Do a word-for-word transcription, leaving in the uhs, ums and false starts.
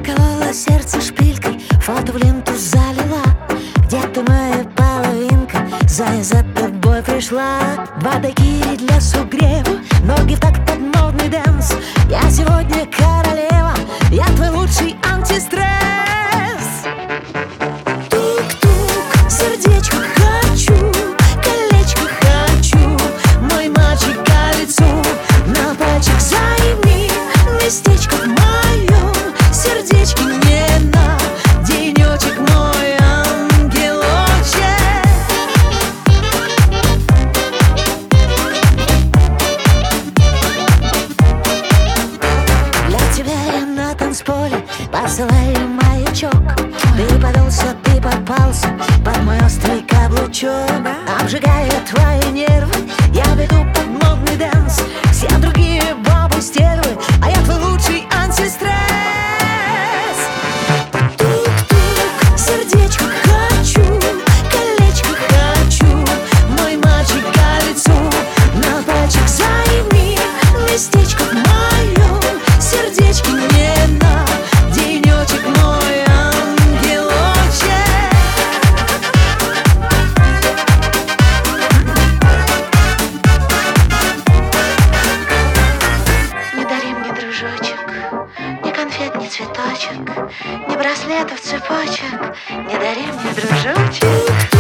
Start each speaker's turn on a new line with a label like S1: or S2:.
S1: Проколола сердце шпилькой, фото в ленту залила. Где ты, моя половинка? Зая, за тобой пришла. Бадагири для сугрева, ноги в такт под модный дэнс. Я сегодня королева, я твой лучший антистресс. Тук-тук, сердечко хочу, колечко хочу, мой мальчик колецу на пальчик займи. Местечко в моем сердечке мне на денечек, мой ангелочек. Для тебя я на танцполе посылаю маячок. Ты подался, ты попался под мой острый каблучок. Обжигая твои нервы, я веду под модный дэнс. Все другие бабы стервы, а я твой лучший антистресс. Тук-тук, сердечко хочу, колечко хочу, мой мальчик колецу на пальчик займи. Местечко в моем сердечке мне на денечек, мой ангелочек. Не дари мне, дружочек, ни конфет, ни цветочек, ни браслетов, цепочек. Не дари мне, дружочек.